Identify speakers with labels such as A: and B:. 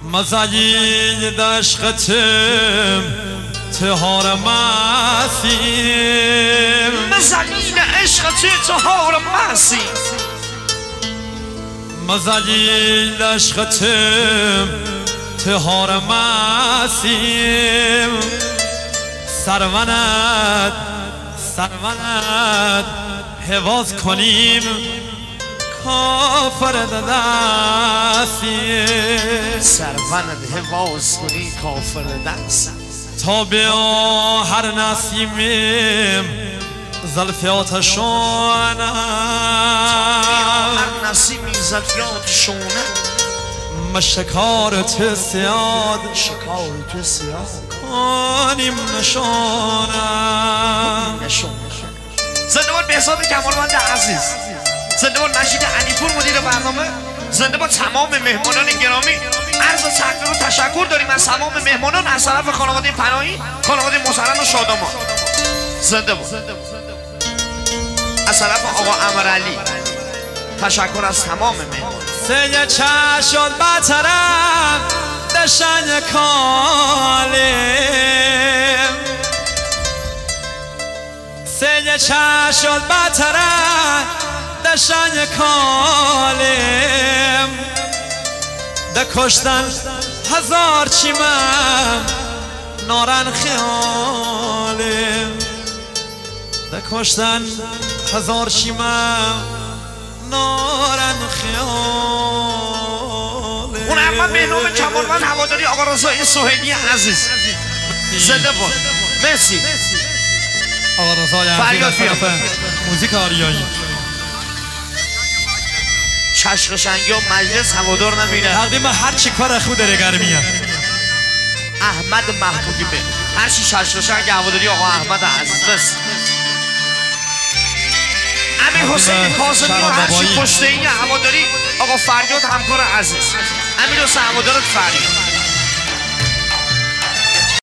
A: مزاجی دشقتم تهار مسیم
B: مزاجی عشقت تهار مسیم
A: مزاجی دشقتم تهار مسیم سرونت حواظ کنیم کافر دستی
B: سرونت حواظ کنی کافر دست
A: تا بیا هر نسیمیم زلف آتشانم
B: هر نسیمی زلف آتشانم
A: مشکارت سیاد
B: شکارت سیاد
A: کنیم نشانم
B: زنده باد بهزاد کمالوند عزیز، زنده باد مجید علیپور مدیر برنامه، زنده باد تمام مهمانان گرامی. عرض تقدیر و تشکر داریم از تمام مهمانان از طرف خانواده پناهی، خانواده مسرن و شادمان. زنده باد از طرف آقا امیرعلی تشکر از تمام مهمان.
A: سیه چشم بطرم دشن کالیم سیه چشم بطرم دشن کالیم دکشتن هزار چیمم نارن خیالیم دکشتن هزار چیمم نارن خیالیم.
B: اون اما مهنوم کمالوند هواداری آقا رضای سهیلی عزیز، زنده باد. مرسی
A: آقا رضای عزیز از طرف موزیک آریایی.
B: چشق شنگی و مجلس هوادار نمیره.
A: تقدیم هر چی کار خود رگرمیه
B: احمد محمودی به هر چی چشق شنگ هواداری آقا احمد عزیز. بس امیر حسین کاظمی و هر چی پشته این هواداری آقا فریاد همکار عزیز. امیر حسین هوادارت فریاد.